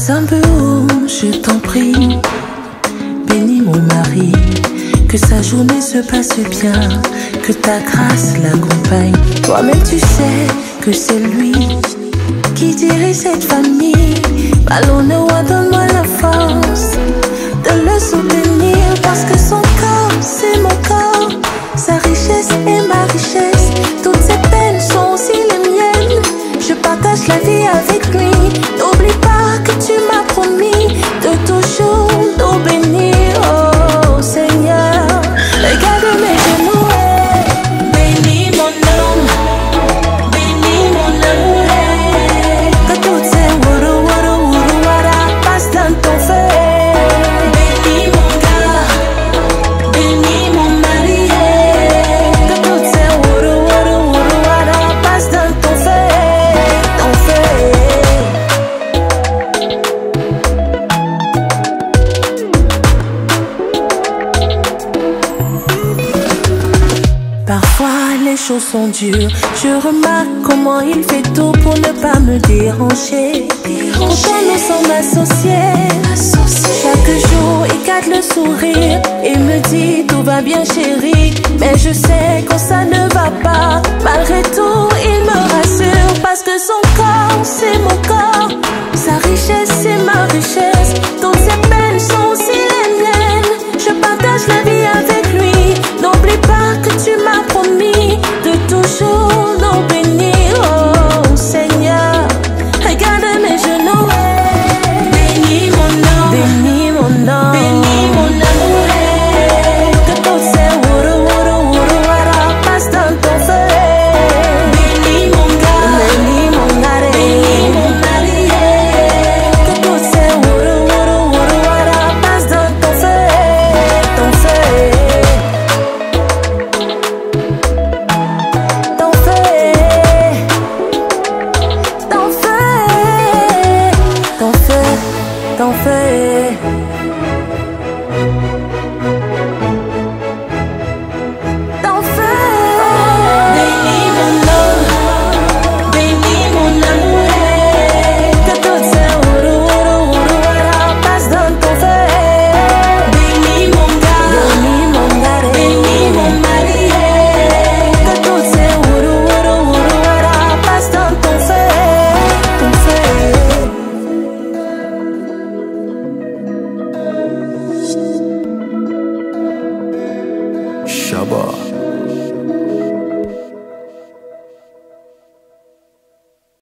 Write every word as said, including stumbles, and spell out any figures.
Passe un peu haut, je t'en prie. Bénis mon mari, que sa journée se passe bien, que ta grâce l'accompagne. Toi-même tu sais que c'est lui qui dirige cette famille. Ballonne-moi, donne-moi la force de le soutenir, parce que son corps, c'est mon corps, sa richesse est ma richesse. Toutes ses peines sont aussi les miennes. Je partage la vie avec lui. N'oublie pas que tu m'as promis de toujours nous bénir, oh Seigneur. Regarde mes genoux, bénis mon homme, bénis mon amour. Que toutes ces wuru wuru wuru wara passent dans ton feu. Bénis mon gars, bénis mon mari. Que toutes ces wuru wuru wuru wara passent dans ton feu, ton feu. Parfois les choses sont dures. Je remarque comment il fait tout pour ne pas me déranger. Pourtant nous sommes associés. Chaque jour il garde le sourire et me dit tout va bien chérie. Mais je sais quand ça ne va pas. Malgré tout il me rassure, parce que son corps c'est mon corps, sa richesse c'est ma richesse. Toutes ses peines sont aussi les miennes. Je partage la vie avec lui. N'oublie pas que tu m'as promis de toujours nous bénir, oh Seigneur. Regarde mes genoux, bénis mon nom, bénis mon nom, bénis mon amour. Que tous ces wuru wuru wuru wara passent dans ton feu. Bénis mon gars, bénis mon mari, bénis mon mari. Que tous ces wuru wuru wuru wara passent dans ton feu, ton feu. T'en fais, t'en fais, t'en fais, t'en fais. T'en fais. Bénis mon homme, bénis mon amour. Que toutes ces wuru wuru wuru wara passent dans ton feu. Bénis mon gars, bénis mon gars, bénis mon mari. Que toutes ces wuru wuru wuru wara passent dans ton feu, ton feu. Shabba.